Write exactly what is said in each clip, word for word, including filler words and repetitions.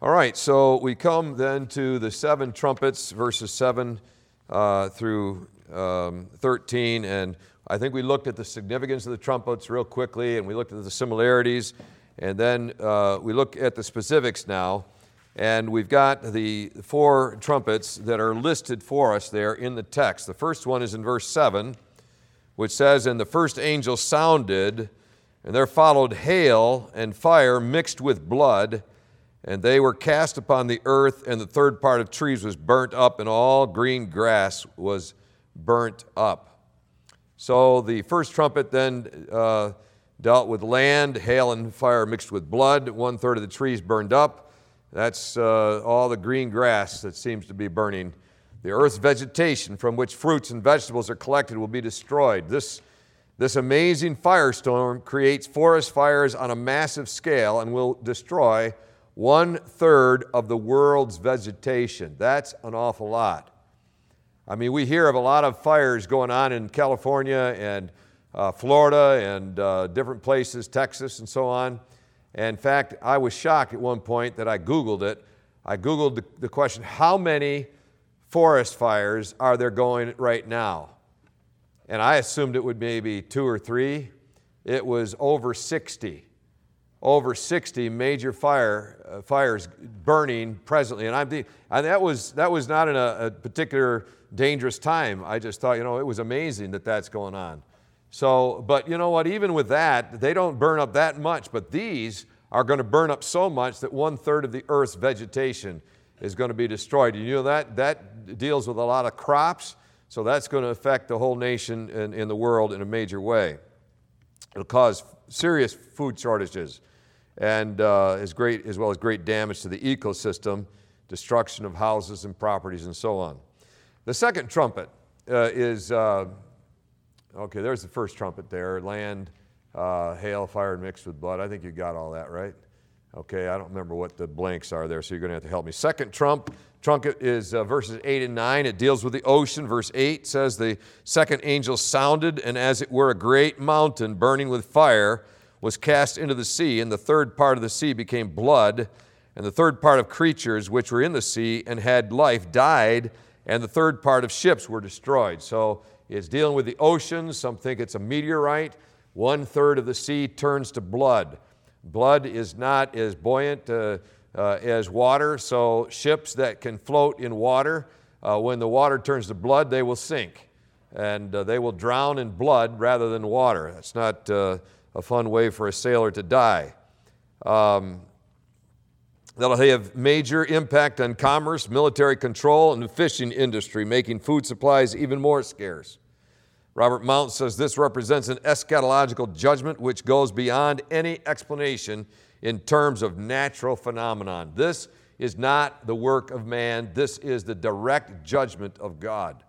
All right, so we come then to the seven trumpets, verses seven uh, through um, thirteen, and I think we looked at the significance of the trumpets real quickly, and we looked at the similarities, and then uh, we look at the specifics now, and we've got the four trumpets that are listed for us there in the text. The first one is in verse seven, which says, "And the first angel sounded, and there followed hail and fire mixed with blood, and they were cast upon the earth, and the third part of trees was burnt up, and all green grass was burnt up." So the first trumpet then uh, dealt with land, hail and fire mixed with blood. One third of the trees burned up. That's uh, all the green grass that seems to be burning. The earth's vegetation from which fruits and vegetables are collected will be destroyed. This, this amazing firestorm creates forest fires on a massive scale and will destroy one-third of the world's vegetation. That's an awful lot. I mean, we hear of a lot of fires going on in California and uh, Florida and uh, different places, Texas and so on. And in fact, I was shocked at one point that I Googled it. I Googled the, the question, how many forest fires are there going right now? And I assumed it would maybe two or three. It was over sixty. Over sixty major fire uh, fires burning presently, and I'm the, and that was that was not in a, a particular dangerous time. I just thought, you know, it was amazing that that's going on. So, but you know what? Even with that, they don't burn up that much. But these are going to burn up so much that one third of the Earth's vegetation is going to be destroyed. You know that that deals with a lot of crops, so that's going to affect the whole nation and in the world in a major way. It'll cause serious food shortages, and uh, is great, as well as great damage to the ecosystem, destruction of houses and properties and so on. The second trumpet uh, is, uh, okay, there's the first trumpet there, land, uh, hail, fire mixed with blood. I think you got all that, right? Okay, I don't remember what the blanks are there, so you're going to have to help me. Second trump, trumpet is uh, verses eight and nine. It deals with the ocean. Verse eight says, "The second angel sounded, and as it were a great mountain burning with fire was cast into the sea, and the third part of the sea became blood, and the third part of creatures which were in the sea and had life died, and the third part of ships were destroyed." So it's dealing with the oceans. Some think it's a meteorite. One third of the sea turns to blood. Blood is not as buoyant uh, uh, as water, so ships that can float in water, uh, when the water turns to blood, they will sink, and uh, they will drown in blood rather than water. That's not uh, a fun way for a sailor to die. Um, that'll have major impact on commerce, military control, and the fishing industry, making food supplies even more scarce. Robert Mount says this represents an eschatological judgment which goes beyond any explanation in terms of natural phenomenon. This is not the work of man. This is the direct judgment of God.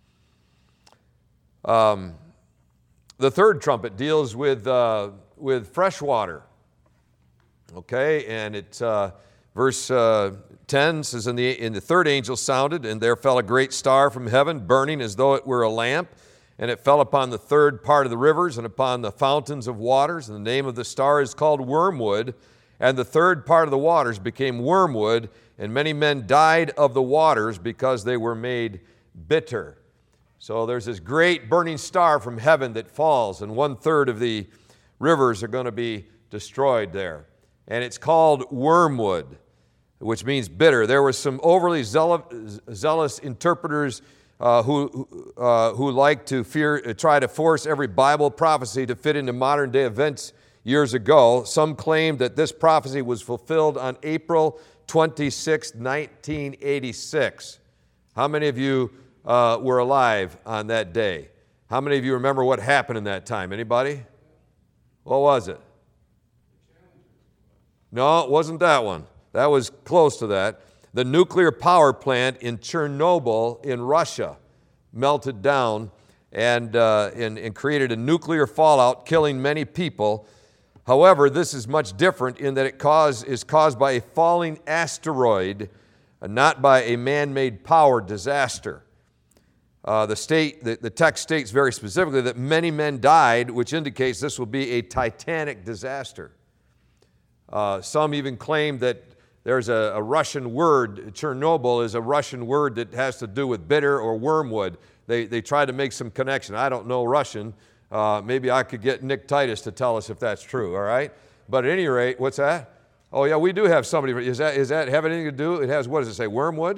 Um, the third trumpet deals with, uh, with fresh water. Okay, and it's uh, verse uh, ten says, in the, in the third angel sounded, and there fell a great star from heaven, burning as though it were a lamp. And it fell upon the third part of the rivers and upon the fountains of waters. And the name of the star is called Wormwood. And the third part of the waters became wormwood, and many men died of the waters because they were made bitter. So there's this great burning star from heaven that falls, and one third of the rivers are going to be destroyed there. And it's called wormwood, which means bitter. There were some overly zealous, zealous interpreters Uh, who uh, who like to fear, uh, try to force every Bible prophecy to fit into modern day events years ago. Some claim that this prophecy was fulfilled on April twenty-sixth, nineteen eighty-six. How many of you uh, were alive on that day? How many of you remember what happened in that time? Anybody? What was it? No, it wasn't that one. That was close to that. The nuclear power plant in Chernobyl in Russia melted down and, uh, and, and created a nuclear fallout, killing many people. However, this is much different in that it cause, is caused by a falling asteroid, uh, not by a man-made power disaster. Uh, the, state, the, the text states very specifically that many men died, which indicates this will be a titanic disaster. Uh, some even claim that there's a, a Russian word, Chernobyl is a Russian word that has to do with bitter or wormwood. They, they try to make some connection. I don't know Russian. Uh, maybe I could get Nick Titus to tell us if that's true, all right? But at any rate, what's that? Oh, yeah, we do have somebody. Is that, is that have anything to do? It has, what does it say, wormwood?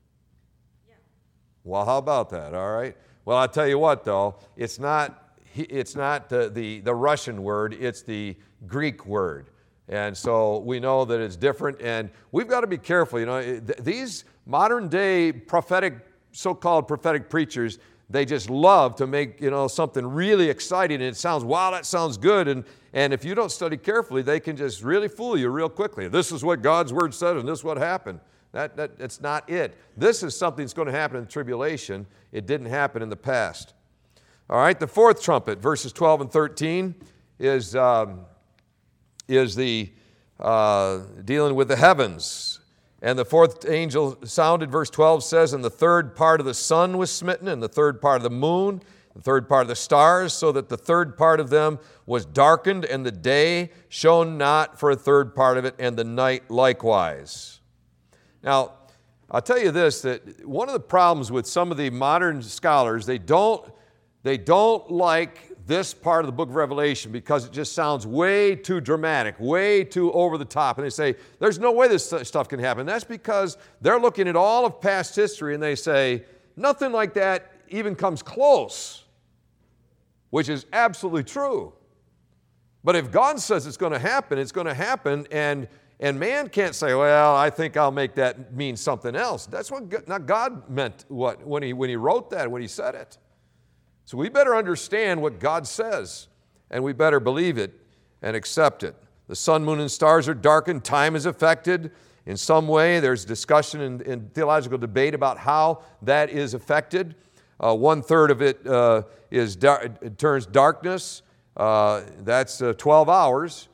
Yeah. Well, how about that, all right? Well, I'll tell you what, though. It's not, it's not the, the, the Russian word. It's the Greek word. And so we know that it's different. And we've got to be careful. You know, th- these modern-day prophetic, so-called prophetic preachers, they just love to make, you know, something really exciting, and it sounds, wow, that sounds good. And, and if you don't study carefully, they can just really fool you real quickly. This is what God's Word said, and this is what happened. That, that, that's not it. This is something that's going to happen in the tribulation. It didn't happen in the past. All right, the fourth trumpet, verses twelve and thirteen, is, um, is the uh, dealing with the heavens. And the fourth angel sounded, verse twelve says, and the third part of the sun was smitten, and the third part of the moon, the third part of the stars, so that the third part of them was darkened, and the day shone not for a third part of it, and the night likewise. Now, I'll tell you this, that one of the problems with some of the modern scholars, they don't, they don't like this part of the book of Revelation because it just sounds way too dramatic, way too over the top. And they say, there's no way this stuff can happen. That's because they're looking at all of past history and they say, nothing like that even comes close, which is absolutely true. But if God says it's going to happen, it's going to happen, and, and man can't say, well, I think I'll make that mean something else. That's what not God meant what, when, he, when he wrote that, when he said it. So we better understand what God says, and we better believe it and accept it. The sun, moon, and stars are darkened. Time is affected in some way. There's discussion and, and theological debate about how that is affected. Uh, one third of it uh, is dar- it turns darkness. Uh, that's uh, twelve hours,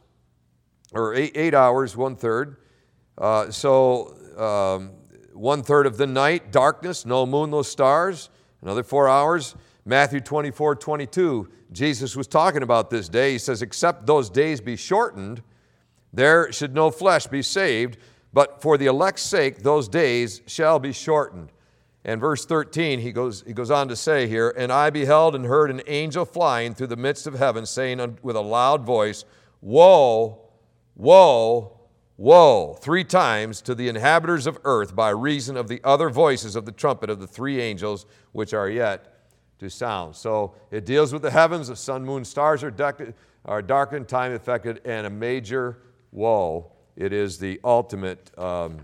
or eight, eight hours, one third. Uh, so um, one third of the night, darkness, no moon, no stars. Another four hours. Matthew twenty-four, twenty-two, Jesus was talking about this day. He says, except those days be shortened, there should no flesh be saved, but for the elect's sake, those days shall be shortened. And verse thirteen, he goes, he goes on to say here, and I beheld and heard an angel flying through the midst of heaven, saying with a loud voice, woe, woe, woe, three times to the inhabitants of earth by reason of the other voices of the trumpet of the three angels which are yet to sound. So it deals with the heavens, the sun, moon, stars are, dark, are darkened, time affected, and a major woe. It is the ultimate um,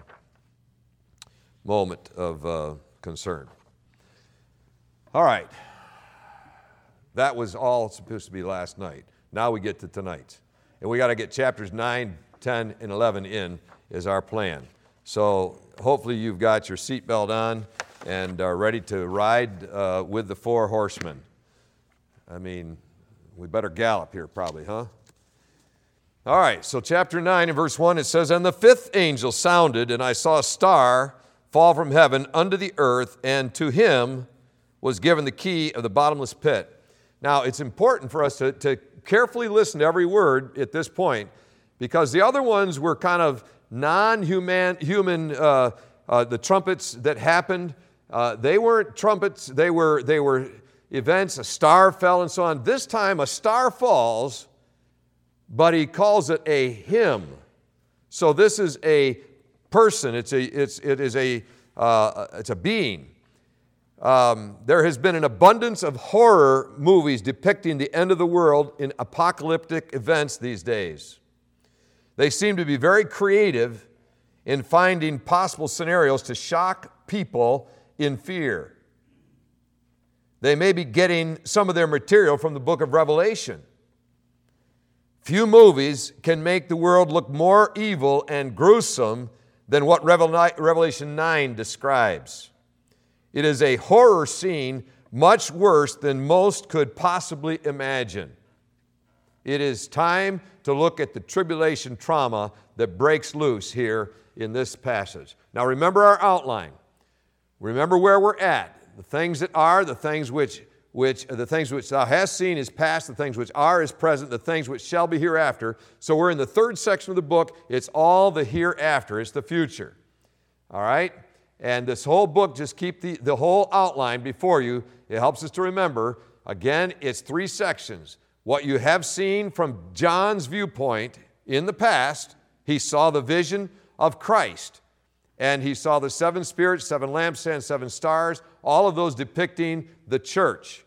moment of uh, concern. All right. That was all supposed to be last night. Now we get to tonight. And we got to get chapters nine, ten, and eleven in is our plan. So hopefully you've got your seatbelt on and are ready to ride uh, with the four horsemen. I mean, we better gallop here probably, huh? All right, so chapter nine and verse one, it says, and the fifth angel sounded, and I saw a star fall from heaven unto the earth, and to him was given the key of the bottomless pit. Now, it's important for us to, to carefully listen to every word at this point, because the other ones were kind of non-human, human, uh, uh, the trumpets that happened. Uh, they weren't trumpets, they were, they were events, a star fell and so on. This time a star falls, but he calls it a him. So this is a person, it's a, it's, it is a, uh, it's a being. Um, there has been an abundance of horror movies depicting the end of the world in apocalyptic events these days. They seem to be very creative in finding possible scenarios to shock people in fear. They may be getting some of their material from the book of Revelation. Few movies can make the world look more evil and gruesome than what Revelation nine describes. It is a horror scene much worse than most could possibly imagine. It is time to look at the tribulation trauma that breaks loose here in this passage. Now remember our outline. Remember where we're at. The things that are, the things which, which the things which thou hast seen is past, the things which are is present, the things which shall be hereafter. So we're in the third section of the book. It's all the hereafter. It's the future. All right? And this whole book, just keep the, the whole outline before you. It helps us to remember. Again, it's three sections. What you have seen from John's viewpoint in the past, he saw the vision of Christ. And he saw the seven spirits, seven lampstands, seven stars, all of those depicting the church.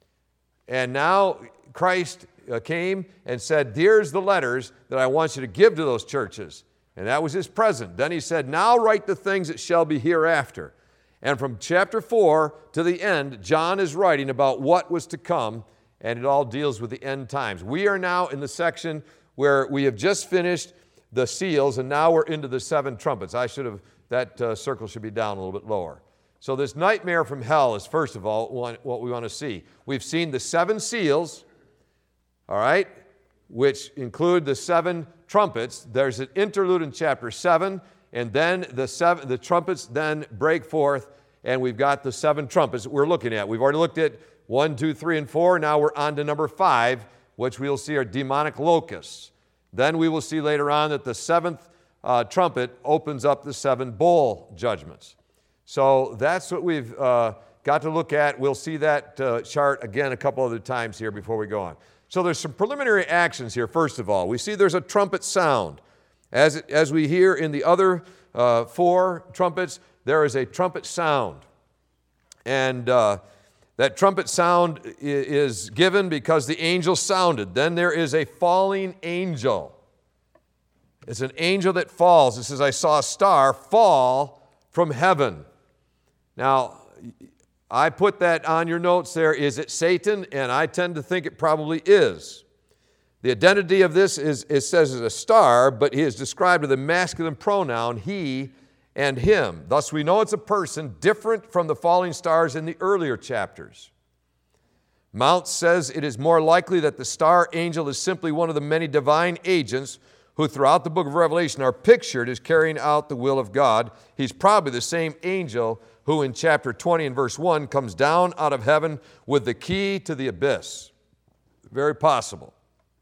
And now Christ came and said, here's the letters that I want you to give to those churches. And that was his present. Then he said, now write the things that shall be hereafter. And from chapter four to the end, John is writing about what was to come, and it all deals with the end times. We are now in the section where we have just finished the seals, and now we're into the seven trumpets. I should have, that uh, circle should be down a little bit lower. So this nightmare from hell is, first of all, what we want to see. We've seen the seven seals, all right, which include the seven trumpets. There's an interlude in chapter seven, and then the seven, the trumpets then break forth, and we've got the seven trumpets that we're looking at. We've already looked at one, two, three, and four. Now we're on to number five, which we'll see are demonic locusts. Then we will see later on that the seventh uh, trumpet opens up the seven bowl judgments. So that's what we've uh, got to look at. We'll see that uh, chart again a couple other times here before we go on. So there's some preliminary actions here, first of all. We see there's a trumpet sound. As, it, as we hear in the other uh, four trumpets, there is a trumpet sound. And uh, that trumpet sound is given because the angel sounded. Then there is a falling angel. It's an angel that falls. It says, I saw a star fall from heaven. Now, I put that on your notes there. Is it Satan? And I tend to think it probably is. The identity of this is, it says, is a star, but he is described with a masculine pronoun, he and him. Thus, we know it's a person different from the falling stars in the earlier chapters. Mounce says it is more likely that the star angel is simply one of the many divine agents who throughout the book of Revelation are pictured as carrying out the will of God. He's probably the same angel who in chapter twenty and verse one comes down out of heaven with the key to the abyss. Very possible.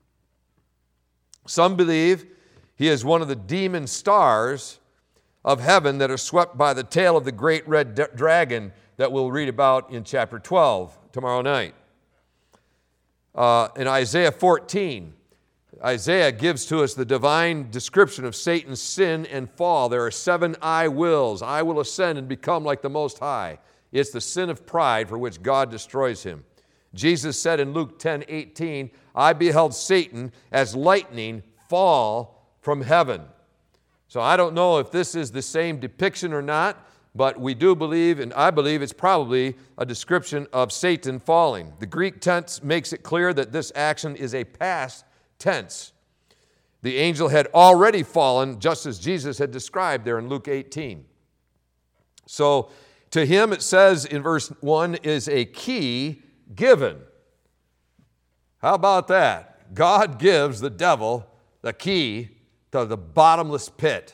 Some believe he is one of the demon stars of heaven that are swept by the tail of the great red d- dragon that we'll read about in chapter twelve tomorrow night. Uh, in Isaiah fourteen, Isaiah gives to us the divine description of Satan's sin and fall. There are seven I wills. I will ascend and become like the Most High. It's the sin of pride for which God destroys him. Jesus said in Luke ten eighteen, I beheld Satan as lightning fall from heaven. So I don't know if this is the same depiction or not, but we do believe, and I believe it's probably a description of Satan falling. The Greek tense makes it clear that this action is a past tense. The angel had already fallen, just as Jesus had described there in Luke eighteen. So to him it says in verse one is a key given. How about that? God gives the devil the key to the bottomless pit,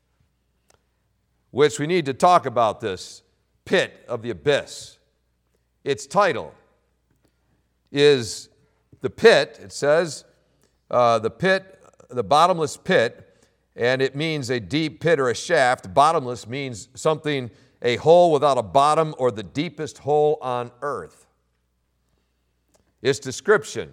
which we need to talk about this pit of the abyss. Its title is the pit. It says uh, the pit, the bottomless pit, and it means a deep pit or a shaft. Bottomless means something, a hole without a bottom or the deepest hole on earth. Its description.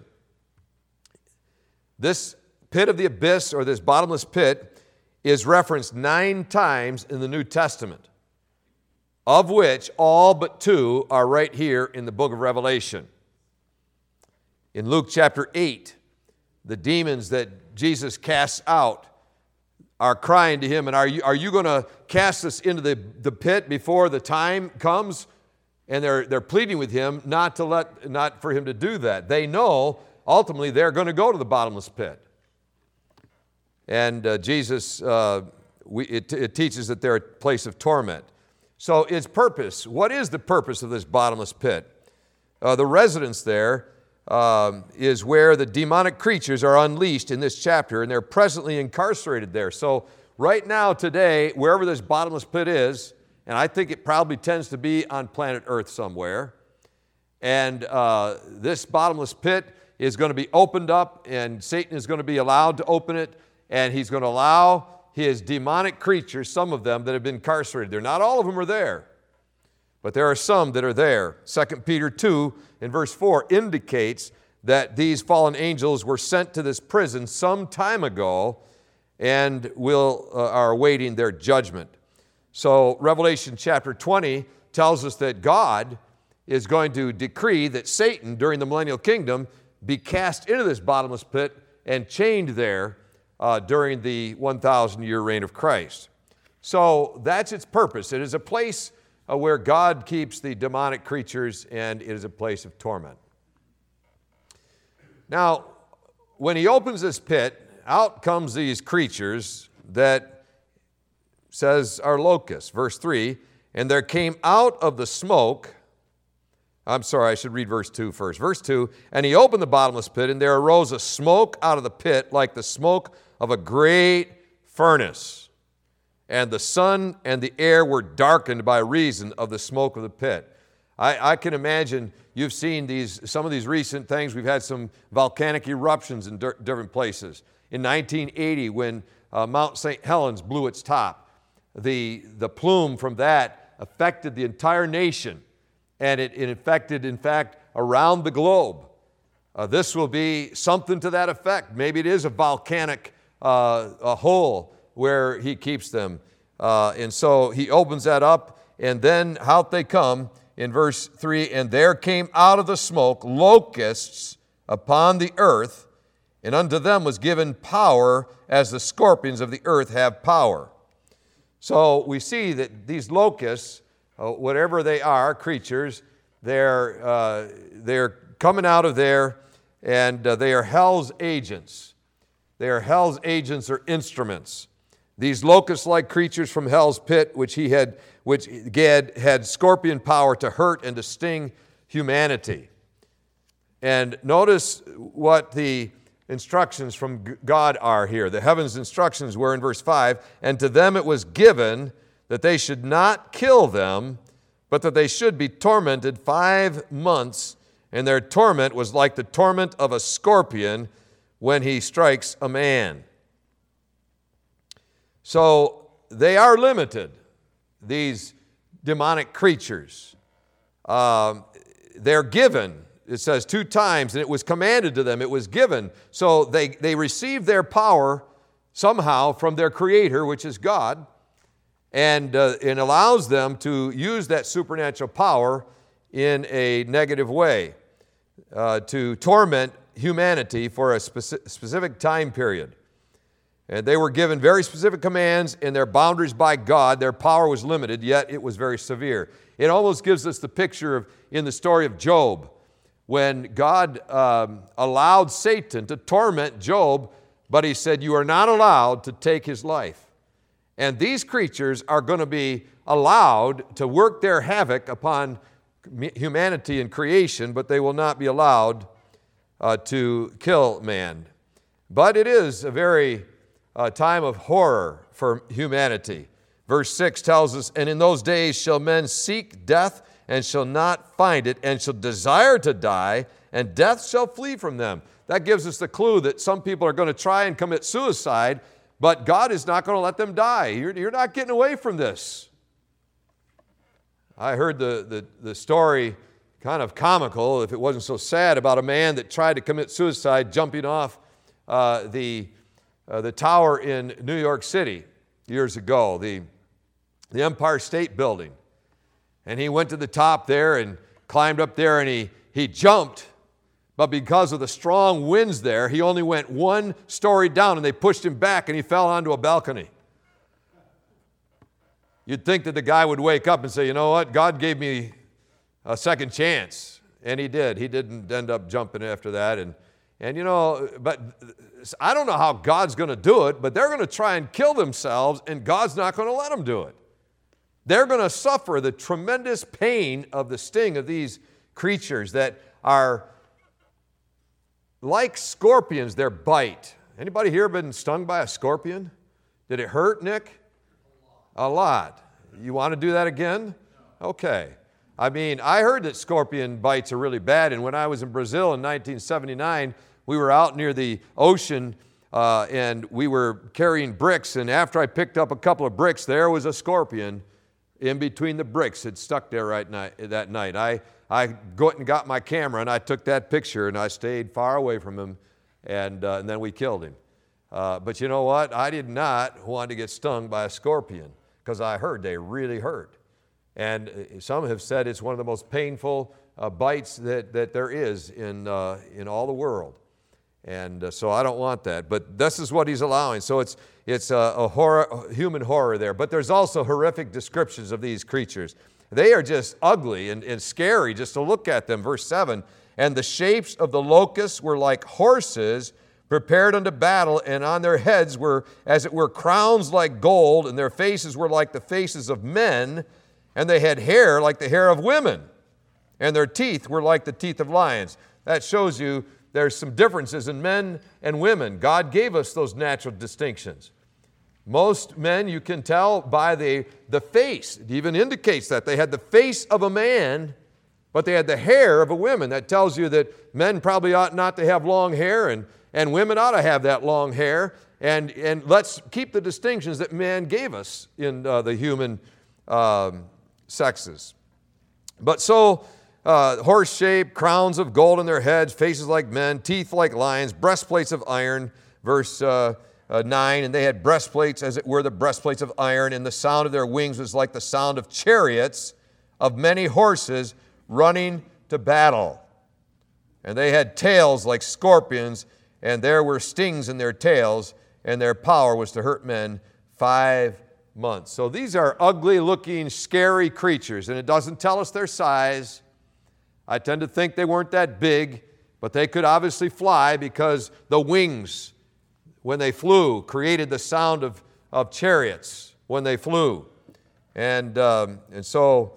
This pit of the abyss or this bottomless pit is referenced nine times in the New Testament, of which all but two are right here in the book of Revelation. In Luke chapter eight, the demons that Jesus casts out are crying to him, and are you, are you going to cast us into the, the pit before the time comes? And they're, they're pleading with him not to let, not for him to do that. They know ultimately they're going to go to the bottomless pit. And uh, Jesus, uh, we, it, it teaches that they're a place of torment. So its purpose, what is the purpose of this bottomless pit? Uh, the residence there um, is where the demonic creatures are unleashed in this chapter, and they're presently incarcerated there. So right now, today, wherever this bottomless pit is, and I think it probably tends to be on planet Earth somewhere, And uh, this bottomless pit is going to be opened up, and Satan is going to be allowed to open it, and he's going to allow his demonic creatures, some of them that have been incarcerated there. Not all of them are there, but there are some that are there. Second Peter two in verse four indicates that these fallen angels were sent to this prison some time ago and will uh, are awaiting their judgment. So Revelation chapter twenty tells us that God is going to decree that Satan, during the millennial kingdom, be cast into this bottomless pit and chained there uh, during the one thousand year reign of Christ. So that's its purpose. It is a place uh, where God keeps the demonic creatures, and it is a place of torment. Now, when he opens this pit, out comes these creatures that says are locusts. Verse three, and there came out of the smoke, I'm sorry, I should read verse two first. Verse two, and he opened the bottomless pit, and there arose a smoke out of the pit like the smoke of a great furnace. And the sun and the air were darkened by reason of the smoke of the pit. I, I can imagine you've seen these, some of these recent things. We've had some volcanic eruptions in di- different places. In nineteen eighty, when uh, Mount Saint Helens blew its top, the, the plume from that affected the entire nation, and it, it affected, in fact, around the globe. Uh, this will be something to that effect. Maybe it is a volcanic uh, a hole where he keeps them. Uh, and so he opens that up, and then out they come in verse three, and there came out of the smoke locusts upon the earth, and unto them was given power as the scorpions of the earth have power. So we see that these locusts, uh, whatever they are, creatures, they're, uh, they're coming out of there, and uh, they are hell's agents. They are hell's agents or instruments. These locust-like creatures from hell's pit, which he had, which Gad had scorpion power to hurt and to sting humanity. And notice what the instructions from God are here. The heaven's instructions were in verse five, and to them it was given that they should not kill them, but that they should be tormented five months, and their torment was like the torment of a scorpion when he strikes a man. So they are limited, these demonic creatures. Uh, they're given, it says two times, and it was commanded to them, it was given. So they, they received their power somehow from their Creator, which is God, and uh, it allows them to use that supernatural power in a negative way, uh, to torment humanity for a speci- specific time period. And they were given very specific commands in their boundaries by God. Their power was limited, yet it was very severe. It almost gives us the picture of in the story of Job, when God um, allowed Satan to torment Job, but he said, you are not allowed to take his life. And these creatures are going to be allowed to work their havoc upon humanity and creation, but they will not be allowed uh, to kill man. But it is a very a time of horror for humanity. Verse six tells us, and in those days shall men seek death and shall not find it, and shall desire to die, and death shall flee from them. That gives us the clue that some people are going to try and commit suicide, but God is not going to let them die. You're, you're not getting away from this. I heard the, the, the story, kind of comical, if it wasn't so sad, about a man that tried to commit suicide jumping off uh, the Uh, the tower in New York City years ago, the, the Empire State Building. And he went to the top there and climbed up there, and he, he jumped, but because of the strong winds there, he only went one story down, and they pushed him back, and he fell onto a balcony. You'd think that the guy would wake up and say, you know what, God gave me a second chance, and he did. He didn't end up jumping after that, and And you know, but I don't know how God's going to do it, but they're going to try and kill themselves, and God's not going to let them do it. They're going to suffer the tremendous pain of the sting of these creatures that are like scorpions, their bite. Anybody here been stung by a scorpion? Did it hurt, Nick? A lot. You want to do that again? Okay. I mean, I heard that scorpion bites are really bad, and when I was in Brazil in nineteen seventy-nine, we were out near the ocean, uh, and we were carrying bricks, and after I picked up a couple of bricks, there was a scorpion in between the bricks. It stuck there right night, that night. I, I went and got my camera, and I took that picture, and I stayed far away from him, and, uh, and then we killed him. Uh, but you know what? I did not want to get stung by a scorpion, because I heard they really hurt. And some have said it's one of the most painful uh, bites that, that there is in, uh, in all the world. And uh, so I don't want that. But this is what he's allowing. So it's, it's a, a, horror, a human horror there. But there's also horrific descriptions of these creatures. They are just ugly and, and scary just to look at them. Verse seven, and the shapes of the locusts were like horses prepared unto battle, and on their heads were, as it were, crowns like gold, and their faces were like the faces of men, and they had hair like the hair of women, and their teeth were like the teeth of lions. That shows you there's some differences in men and women. God gave us those natural distinctions. Most men, you can tell by the, the face. It even indicates that. They had the face of a man, but they had the hair of a woman. That tells you that men probably ought not to have long hair, and, and women ought to have that long hair. And, and let's keep the distinctions that man gave us in uh, the human um, sexes. But so, uh, horse-shaped, crowns of gold on their heads, faces like men, teeth like lions, breastplates of iron, verse uh, uh, nine, and they had breastplates as it were the breastplates of iron, and the sound of their wings was like the sound of chariots of many horses running to battle. And they had tails like scorpions, and there were stings in their tails, and their power was to hurt men five months. So these are ugly looking, scary creatures, and it doesn't tell us their size. I tend to think they weren't that big, but they could obviously fly because the wings, when they flew, created the sound of, of chariots when they flew. And, um, and so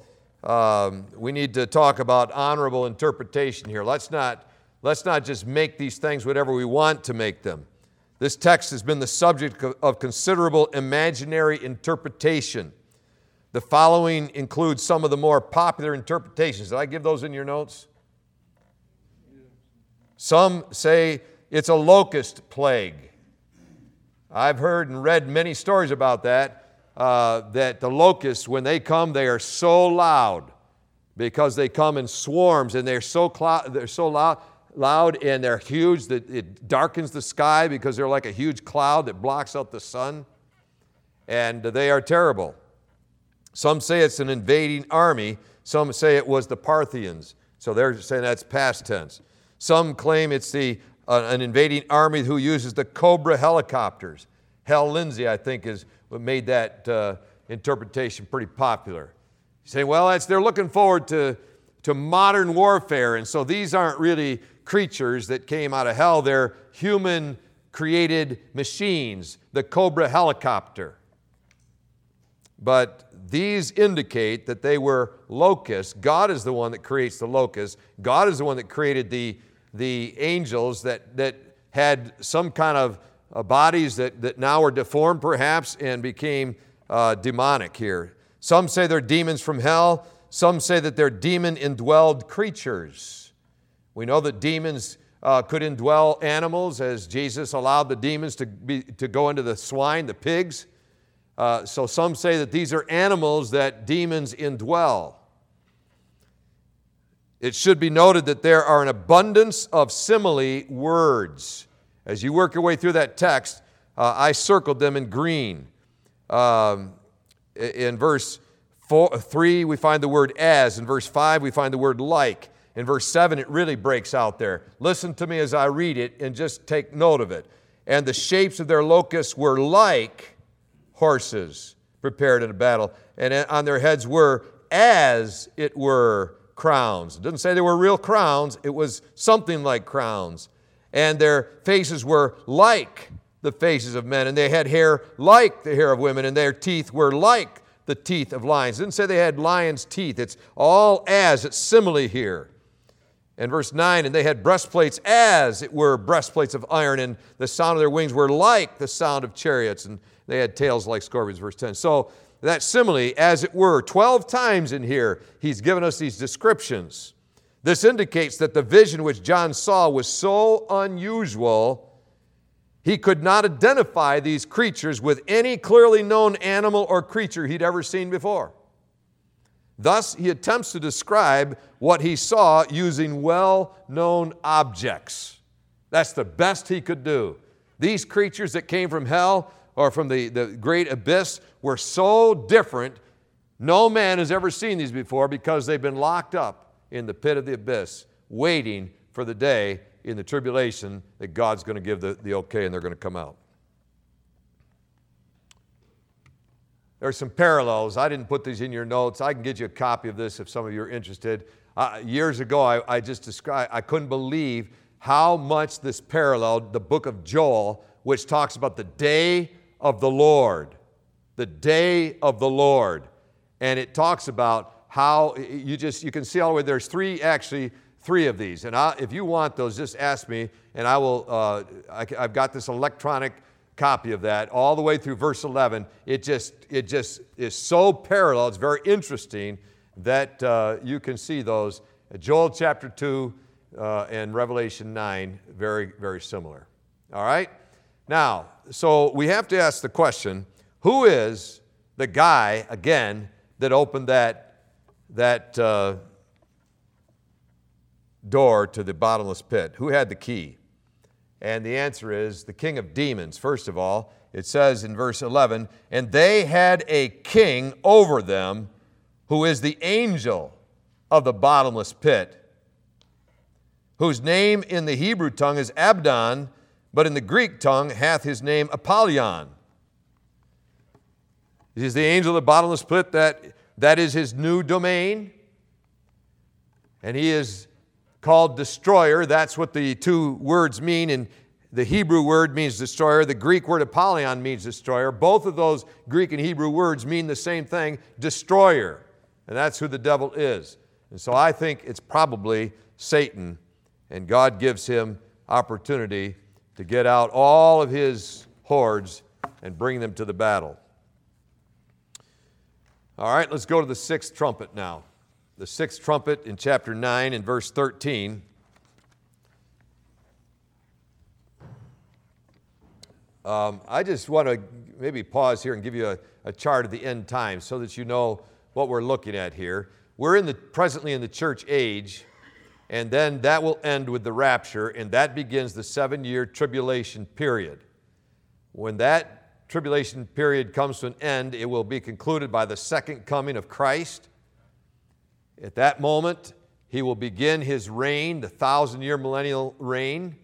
um, we need to talk about honorable interpretation here. Let's not, let's not just make these things whatever we want to make them. This text has been the subject of considerable imaginary interpretation. The following includes some of the more popular interpretations. Did I give those in your notes? Some say it's a locust plague. I've heard and read many stories about that, uh, that the locusts, when they come, they are so loud because they come in swarms, and they're so, clou- they're so loud. loud and they're huge that it darkens the sky because they're like a huge cloud that blocks out the sun, and they are terrible. Some say it's an invading army. Some say it was the Parthians. So they're saying that's past tense. Some claim it's the uh, an invading army who uses the Cobra helicopters. Hal Lindsey, I think, is what made that uh, interpretation pretty popular. You say, well, that's, they're looking forward to, to modern warfare, and so these aren't really creatures that came out of hell. They're human-created machines, the Cobra helicopter. But these indicate that they were locusts. God is the one that creates the locusts. God is the one that created the, the angels that, that had some kind of uh, bodies that, that now are deformed perhaps and became uh, demonic here. Some say they're demons from hell. Some say that they're demon-indwelled creatures. We know that demons uh, could indwell animals, as Jesus allowed the demons to, be, to go into the swine, the pigs. Uh, so some say that these are animals that demons indwell. It should be noted that there are an abundance of simile words. As you work your way through that text, uh, I circled them in green. Um, in verse four, three, we find the word as. In verse five, we find the word like. In verse seven, it really breaks out there. Listen to me as I read it and just take note of it. And the shapes of their locusts were like horses prepared in a battle, and on their heads were as it were crowns. It doesn't say they were real crowns. It was something like crowns. And their faces were like the faces of men, and they had hair like the hair of women, and their teeth were like the teeth of lions. It didn't say they had lions' teeth. It's all as. It's simile here. In verse nine, and they had breastplates as it were breastplates of iron, and the sound of their wings were like the sound of chariots, and they had tails like scorpions, verse ten. So that simile, as it were, twelve times in here, he's given us these descriptions. This indicates that the vision which John saw was so unusual, he could not identify these creatures with any clearly known animal or creature he'd ever seen before. Thus, he attempts to describe what he saw using well-known objects. That's the best he could do. These creatures that came from hell or from the, the great abyss were so different, no man has ever seen these before because they've been locked up in the pit of the abyss, waiting for the day in the tribulation that God's going to give the, the okay and they're going to come out. There's some parallels. I didn't put these in your notes. I can get you a copy of this if some of you are interested. Uh, years ago, I, I just described, I couldn't believe how much this paralleled the book of Joel, which talks about the day of the Lord. The day of the Lord. And it talks about how you just, you can see all the way, there's three, actually, three of these. And I, if you want those, just ask me, and I will, uh, I, I've got this electronic copy of that all the way through verse eleven. It just, it just is so parallel, it's very interesting that uh, you can see those. Joel chapter two uh, and Revelation nine, very, very similar. All right? Now, so we have to ask the question, who is the guy, again, that opened that, that uh, door to the bottomless pit? Who had the key? And the answer is the king of demons. First of all, it says in verse eleven, and they had a king over them who is the angel of the bottomless pit, whose name in the Hebrew tongue is Abdon, but in the Greek tongue hath his name Apollyon. He is the angel of the bottomless pit, that, that is his new domain. And he is called destroyer. That's what the two words mean. And the Hebrew word means destroyer. The Greek word Apollyon means destroyer. Both of those Greek and Hebrew words mean the same thing, destroyer. And that's who the devil is. And so I think it's probably Satan. And God gives him opportunity to get out all of his hordes and bring them to the battle. All right, let's go to the sixth trumpet now. The sixth trumpet in chapter nine and verse thirteen. Um, I just want to maybe pause here and give you a, a chart of the end times so that you know what we're looking at here. We're in the, presently in the church age, and then that will end with the rapture, and that begins the seven-year tribulation period. When that tribulation period comes to an end, it will be concluded by the second coming of Christ. At that moment, he will begin his reign, the thousand-year millennial reign.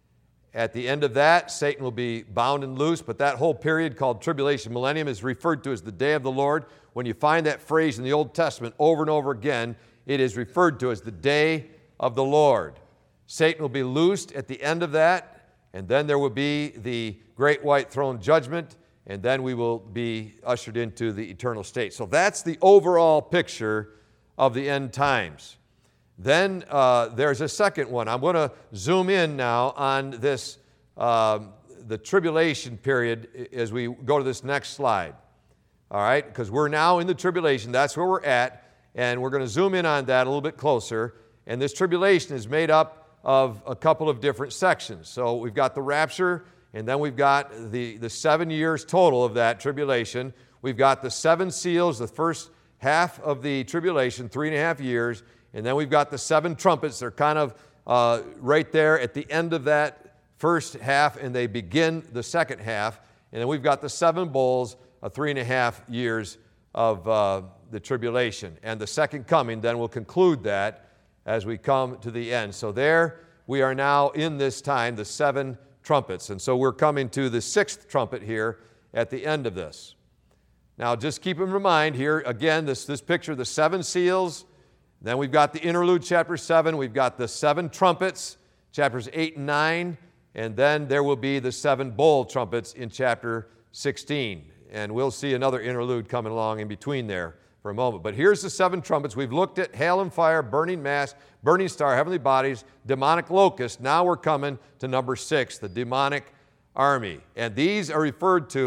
At the end of that, Satan will be bound and loose, but that whole period called tribulation millennium is referred to as the day of the Lord. When you find that phrase in the Old Testament over and over again, it is referred to as the day of the Lord. Satan will be loosed at the end of that, and then there will be the great white throne judgment, and then we will be ushered into the eternal state. So that's the overall picture of the end times. Then uh, there's a second one. I'm going to zoom in now on this, uh, the tribulation period as we go to this next slide. All right, because we're now in the tribulation. That's where we're at, and we're going to zoom in on that a little bit closer. And this tribulation is made up of a couple of different sections. So we've got the rapture, and then we've got the, the seven years total of that tribulation. We've got the seven seals, the first half of the tribulation, three and a half years, and then we've got the seven trumpets. They're kind of uh, right there at the end of that first half, and they begin the second half. And then we've got the seven bowls, uh, three and a half years of uh, the tribulation. And the second coming then will conclude that as we come to the end. So there we are now in this time, the seven trumpets. And so we're coming to the sixth trumpet here at the end of this. Now, just keep in mind here, again, this, this picture, the seven seals. Then we've got the interlude, chapter seven. We've got the seven trumpets, chapters eight and nine. And then there will be the seven bowl trumpets in chapter sixteen. And we'll see another interlude coming along in between there for a moment. But here's the seven trumpets. We've looked at hail and fire, burning mass, burning star, heavenly bodies, demonic locust. Now we're coming to number six, the demonic army. And these are referred to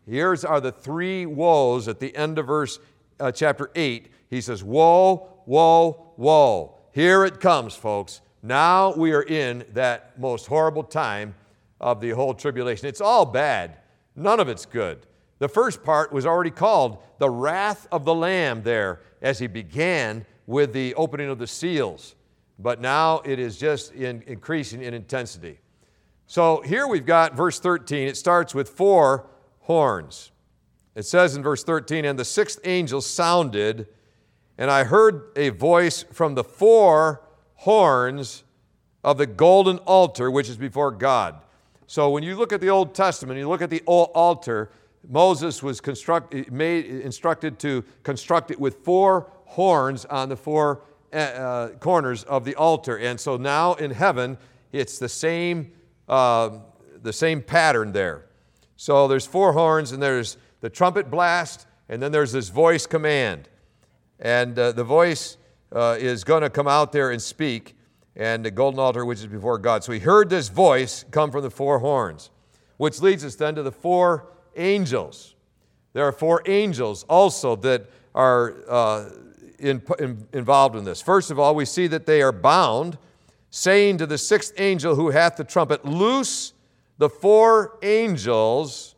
Here's are the three woes at the end of verse uh, chapter eight. He says, woe, woe, woe. Here it comes, folks. Now we are in that most horrible time of the whole tribulation. It's all bad. None of it's good. The first part was already called the wrath of the Lamb there as he began with the opening of the seals. But now it is just in, increasing in intensity. So here we've got verse thirteen. It starts with four horns. It says in verse thirteen, and the sixth angel sounded, and I heard a voice from the four horns of the golden altar which is before God. So when you look at the Old Testament, you look at the old altar, Moses was construct, made, instructed to construct it with four horns on the four uh, corners of the altar. And so now in heaven, it's the same, uh, the same pattern there. So there's four horns, and there's the trumpet blast, and then there's this voice command. And uh, the voice uh, is going to come out there and speak, and the golden altar which is before God. So he heard this voice come from the four horns, which leads us then to the four angels. There are four angels also that are uh, in, in, involved in this. First of all, we see that they are bound, saying to the sixth angel who hath the trumpet, loose the four angels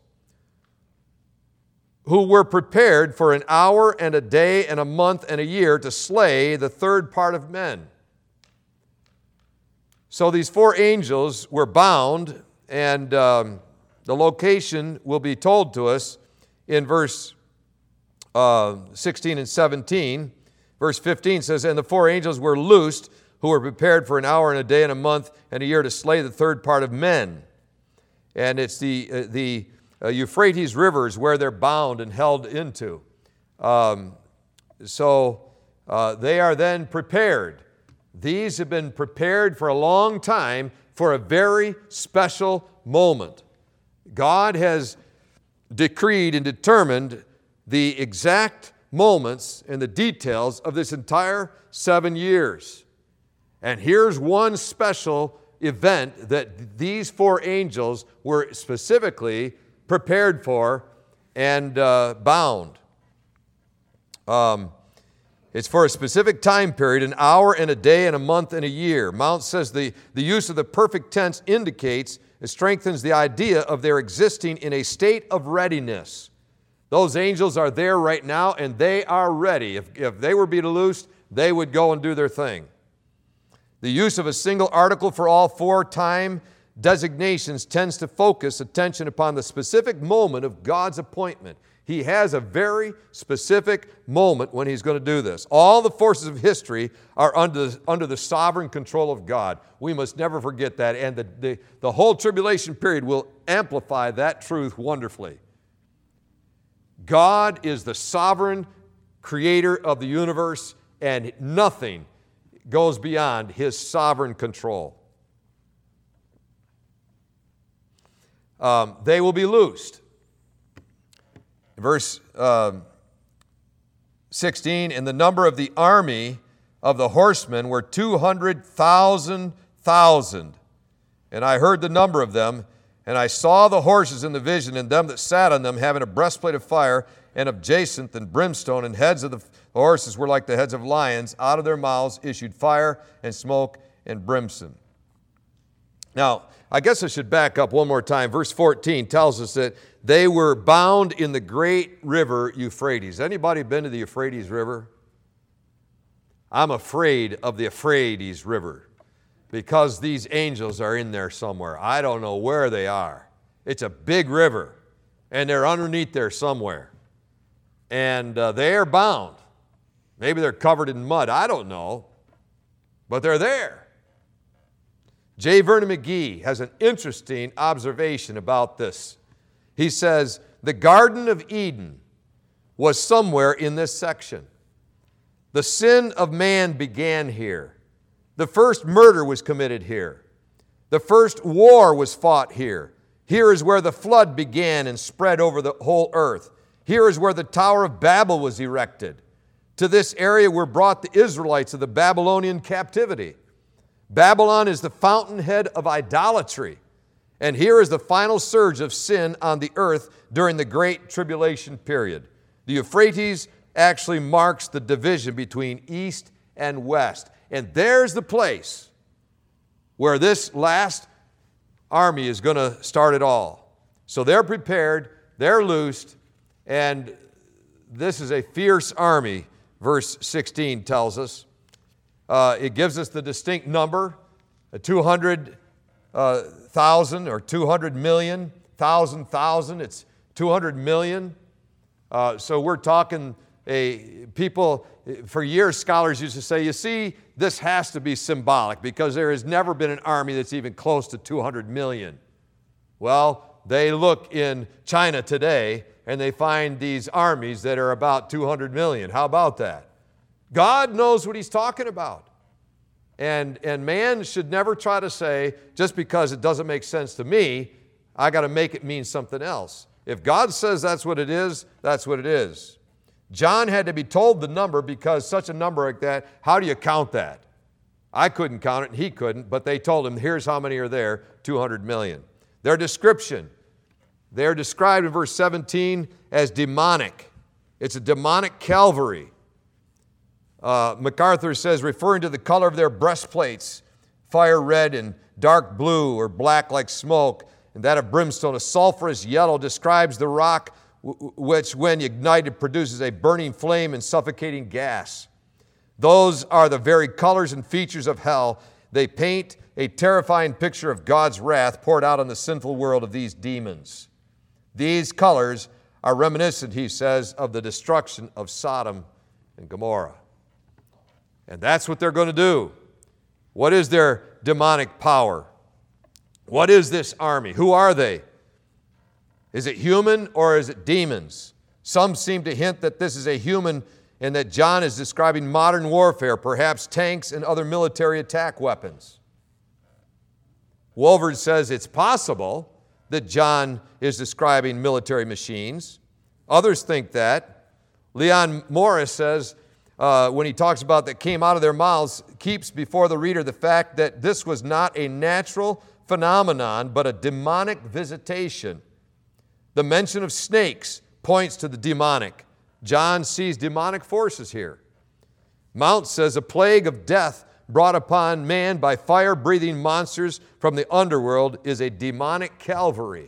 who were prepared for an hour and a day and a month and a year to slay the third part of men. So these four angels were bound, and um, the location will be told to us in verse uh, sixteen and seventeen. Verse fifteen says, and the four angels were loosed, who were prepared for an hour and a day and a month and a year to slay the third part of men. And it's the, uh, the uh, Euphrates rivers where they're bound and held into. Um, so uh, they are then prepared. These have been prepared for a long time for a very special moment. God has decreed and determined the exact moments and the details of this entire seven years. And here's one special event that these four angels were specifically prepared for and uh, bound. Um, It's for a specific time period, an hour and a day and a month and a year. Mount says the, the use of the perfect tense indicates, it strengthens the idea of their existing in a state of readiness. Those angels are there right now, and they are ready. If, if they were being loosed, they would go and do their thing. The use of a single article for all four time designations tends to focus attention upon the specific moment of God's appointment. He has a very specific moment when he's going to do this. All the forces of history are under the, under the sovereign control of God. We must never forget that, and the, the, the whole tribulation period will amplify that truth wonderfully. God is the sovereign creator of the universe, and nothing goes beyond his sovereign control. Um, they will be loosed. Verse uh, sixteen, and the number of the army of the horsemen were two hundred thousand thousand. And I heard the number of them, and I saw the horses in the vision, and them that sat on them, having a breastplate of fire, and of jacinth and brimstone, and heads of the horses were like the heads of lions. Out of their mouths issued fire and smoke and brimstone. Now, I guess I should back up one more time. Verse fourteen tells us that they were bound in the great river Euphrates. Anybody been to the Euphrates River? I'm afraid of the Euphrates River because these angels are in there somewhere. I don't know where they are. It's a big river, and they're underneath there somewhere. And uh, they are bound. Maybe they're covered in mud. I don't know. But they're there. J. Vernon McGee has an interesting observation about this. He says, the Garden of Eden was somewhere in this section. The sin of man began here. The first murder was committed here. The first war was fought here. Here is where the flood began and spread over the whole earth. Here is where the Tower of Babel was erected. To this area were brought the Israelites of the Babylonian captivity. Babylon is the fountainhead of idolatry. And here is the final surge of sin on the earth during the Great Tribulation period. The Euphrates actually marks the division between east and west. And there's the place where this last army is going to start it all. So they're prepared, they're loosed, and this is a fierce army, verse sixteen tells us. Uh, it gives us the distinct number, two hundred thousand or two hundred million, thousand, thousand, it's two hundred million. Uh, so we're talking a people, for years scholars used to say, you see, this has to be symbolic because there has never been an army that's even close to two hundred million. Well, they look in China today and they find these armies that are about two hundred million. How about that? God knows what He's talking about. And, and man should never try to say, just because it doesn't make sense to me, I got to make it mean something else. If God says that's what it is, that's what it is. John had to be told the number because such a number like that, how do you count that? I couldn't count it and he couldn't, but they told him, here's how many are there, two hundred million. Their description, they're described in verse seventeen as demonic. It's a demonic cavalry. Uh, MacArthur says, referring to the color of their breastplates, fire red and dark blue or black like smoke, and that of brimstone, a sulfurous yellow, describes the rock which, when ignited, produces a burning flame and suffocating gas. Those are the very colors and features of hell. They paint a terrifying picture of God's wrath poured out on the sinful world of these demons. These colors are reminiscent, he says, of the destruction of Sodom and Gomorrah. And that's what they're going to do. What is their demonic power? What is this army? Who are they? Is it human or is it demons? Some seem to hint that this is a human and that John is describing modern warfare, perhaps tanks and other military attack weapons. Wolverd says it's possible that John is describing military machines. Others think that. Leon Morris says, uh, when he talks about that came out of their mouths, keeps before the reader the fact that this was not a natural phenomenon, but a demonic visitation. The mention of snakes points to the demonic. John sees demonic forces here. Mount says a plague of death brought upon man by fire-breathing monsters from the underworld is a demonic cavalry.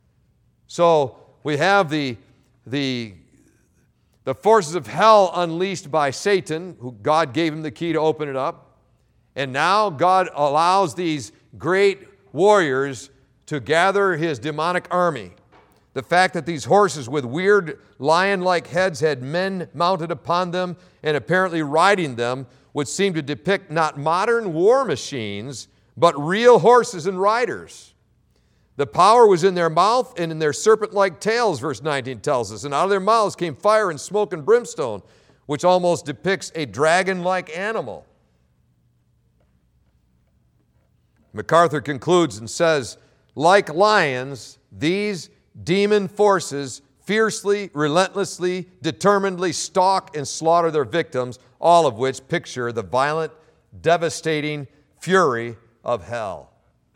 So we have the, the, the forces of hell unleashed by Satan, who God gave him the key to open it up. And now God allows these great warriors to gather His demonic army. The fact that these horses with weird lion-like heads had men mounted upon them and apparently riding them would seem to depict not modern war machines, but real horses and riders. The power was in their mouth and in their serpent-like tails, verse nineteen tells us. And out of their mouths came fire and smoke and brimstone, which almost depicts a dragon-like animal. MacArthur concludes and says, like lions, these demon forces fiercely, relentlessly, determinedly stalk and slaughter their victims, all of which picture the violent, devastating fury of hell.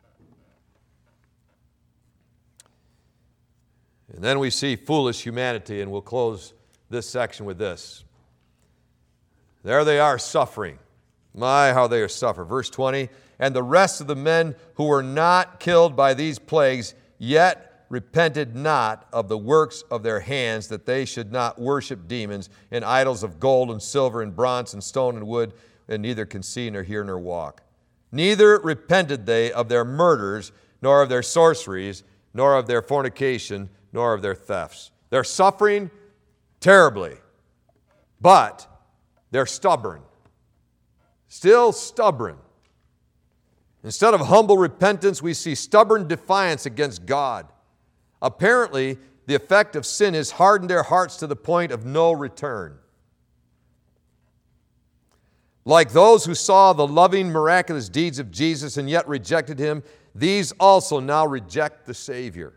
And then we see foolish humanity, and we'll close this section with this. There they are suffering. My, how they are suffering. Verse twenty, and the rest of the men who were not killed by these plagues, yet repented not of the works of their hands, that they should not worship demons and idols of gold and silver and bronze and stone and wood, and neither can see nor hear nor walk. Neither repented they of their murders, nor of their sorceries, nor of their fornication, nor of their thefts. They're suffering terribly, but they're stubborn. Still stubborn. Instead of humble repentance, we see stubborn defiance against God. Apparently, the effect of sin has hardened their hearts to the point of no return. Like those who saw the loving, miraculous deeds of Jesus and yet rejected Him, these also now reject the Savior.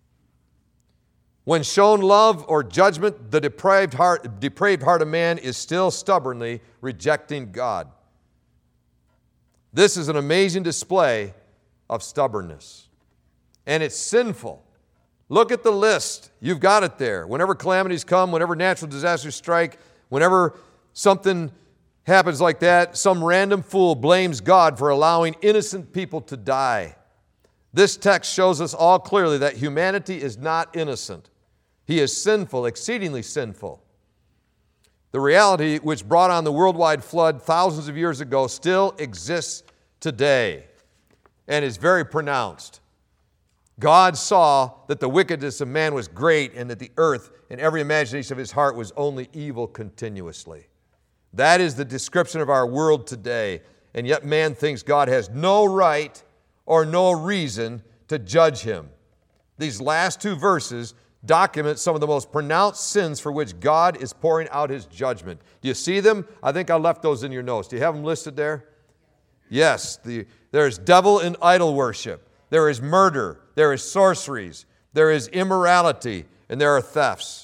When shown love or judgment, the depraved heart, depraved heart of man is still stubbornly rejecting God. This is an amazing display of stubbornness. and it's sinful. Look at the list. You've got it there. Whenever calamities come, whenever natural disasters strike, whenever something happens like that, some random fool blames God for allowing innocent people to die. This text shows us all clearly that humanity is not innocent. He is sinful, exceedingly sinful. The reality which brought on the worldwide flood thousands of years ago still exists today and is very pronounced. God saw that the wickedness of man was great and that the earth and every imagination of his heart was only evil continuously. That is the description of our world today, and yet man thinks God has no right or no reason to judge him. These last two verses document some of the most pronounced sins for which God is pouring out his judgment. Do you see them? I think I left those in your notes. Do you have them listed there? Yes. The, there is devil and idol worship. There is murder. There is sorceries. There is immorality. And there are thefts.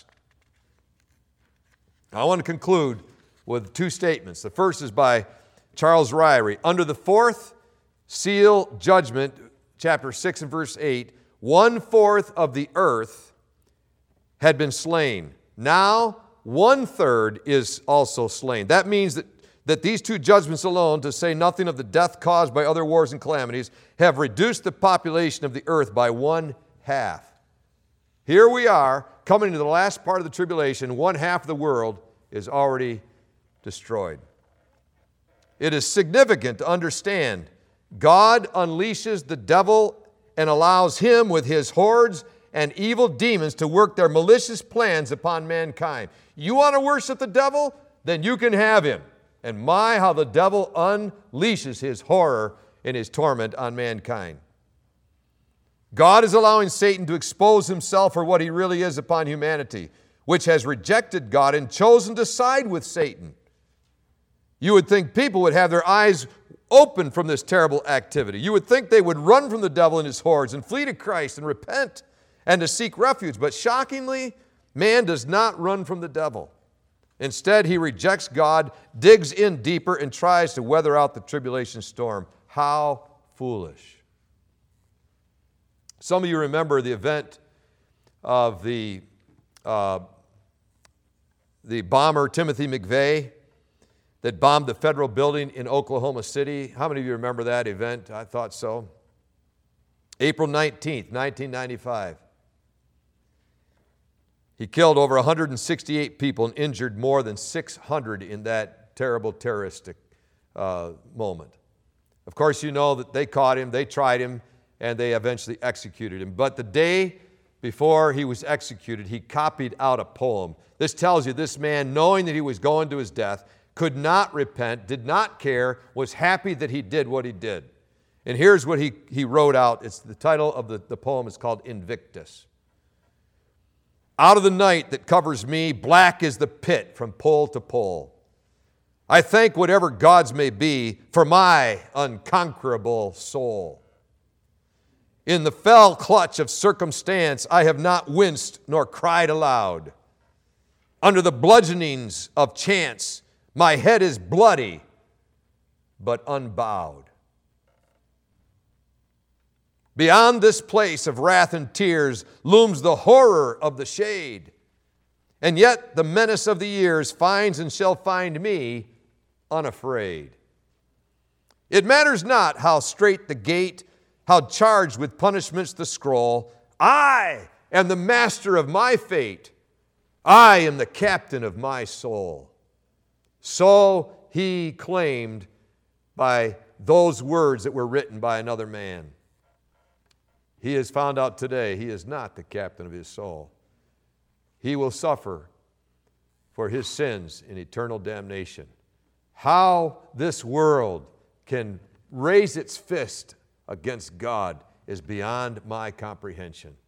I want to conclude with two statements. The first is by Charles Ryrie. Under the fourth seal judgment, chapter six and verse eight, one-fourth of the earth had been slain. Now, one-third is also slain. That means that, that these two judgments alone, to say nothing of the death caused by other wars and calamities, have reduced the population of the earth by one half. Here we are, coming to the last part of the tribulation. One half of the world is already destroyed. It is significant to understand God unleashes the devil and allows him with his hordes and evil demons to work their malicious plans upon mankind. You want to worship the devil? Then you can have him. And my, how the devil unleashes his horror and his torment on mankind. God is allowing Satan to expose himself for what he really is upon humanity, which has rejected God and chosen to side with Satan. You would think people would have their eyes open from this terrible activity. You would think they would run from the devil and his hordes and flee to Christ and repent and to seek refuge. But shockingly, man does not run from the devil. Instead, he rejects God, digs in deeper, and tries to weather out the tribulation storm. How foolish. Some of you remember the event of the, uh, the bomber Timothy McVeigh that bombed the federal building in Oklahoma City. How many of you remember that event? I thought so. April nineteenth, nineteen ninety-five. He killed over one hundred sixty-eight people and injured more than six hundred in that terrible terroristic uh, moment. Of course, you know that they caught him, they tried him, and they eventually executed him. But the day before he was executed, he copied out a poem. This tells you this man, knowing that he was going to his death, could not repent, did not care, was happy that he did what he did. And here's what he, he wrote out. It's the title of the, the poem is called Invictus. Out of the night that covers me, black is the pit from pole to pole. I thank whatever gods may be for my unconquerable soul. In the fell clutch of circumstance, I have not winced nor cried aloud. Under the bludgeonings of chance, my head is bloody, but unbowed. Beyond this place of wrath and tears looms the horror of the shade. And yet the menace of the years finds and shall find me unafraid. It matters not how strait the gate, how charged with punishments the scroll. I am the master of my fate. I am the captain of my soul. So he claimed by those words that were written by another man. He has found out today he is not the captain of his soul. He will suffer for his sins in eternal damnation. How this world can raise its fist against God is beyond my comprehension.